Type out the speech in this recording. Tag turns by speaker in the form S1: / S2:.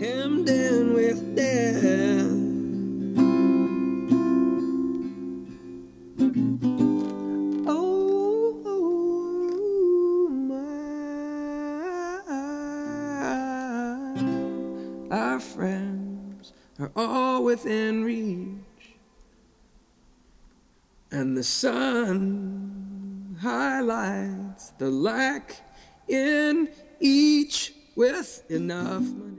S1: hemmed in with death. Our friends are all within reach, and the sun highlights the lack in each with enough money.